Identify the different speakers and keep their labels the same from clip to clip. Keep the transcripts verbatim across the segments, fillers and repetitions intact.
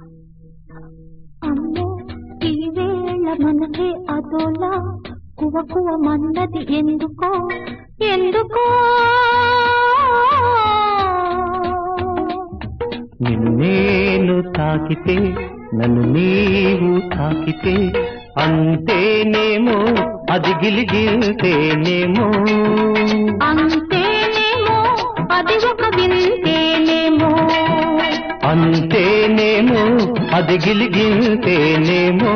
Speaker 1: అమ్మో ఈ వేళ మనసే అదోలా కువ కువ మన్నది ఎందుకో ఎందుకో
Speaker 2: నిన్నేను తాకితే నన్ను నీవు తాకితే అంతేనేమో అది గిలిగిల్తేనేమో
Speaker 1: అంతేనేమో అది ఒక వింతేనేమో
Speaker 2: అంతేనేమో అది గిలిగిల్తేనేమో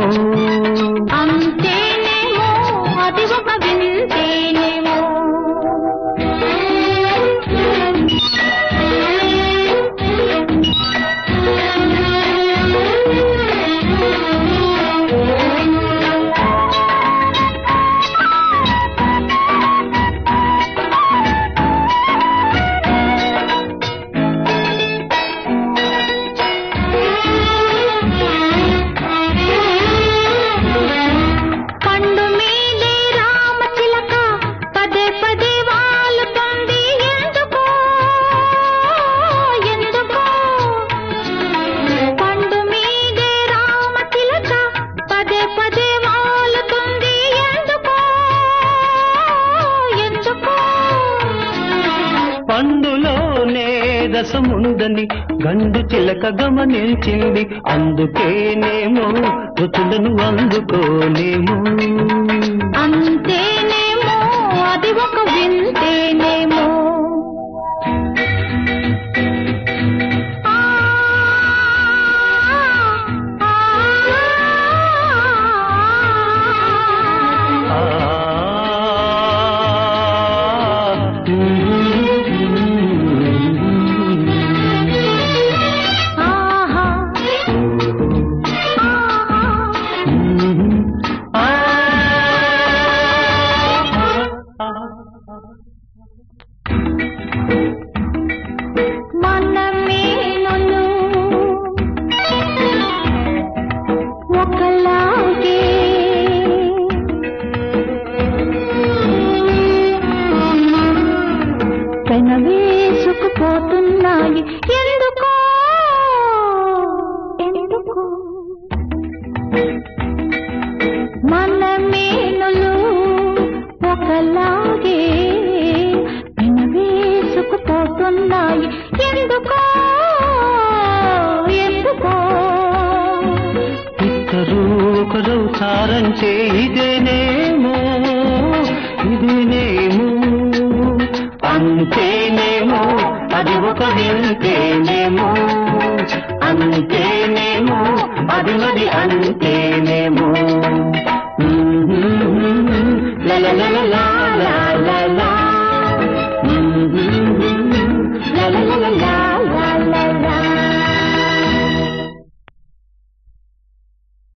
Speaker 1: అంతేనేమో అది ఒక వింతేనేమో
Speaker 2: పండులోనే రసముందని గండు చిలక గమనించింది అందుకేనేమో రుచులను అందుకోనేమో
Speaker 1: అంతేనేమో అది ఒక వింతేనేమో మనమేను ఒకలాగే పెనవేసుకుపోతున్నాయి ఎందుకో ఎందుకో మనమేను ఒకలాగే పెనవేసుకుపోతున్నాయి ఎందుకో ఎందుకో
Speaker 2: ఇద్దరు ఒకరు సారంచే ఇదేనేమో ఇదేనేమో అంతేనేమో అది ఒక వింతేనేమో అంతేనేమో అది మరి అంతే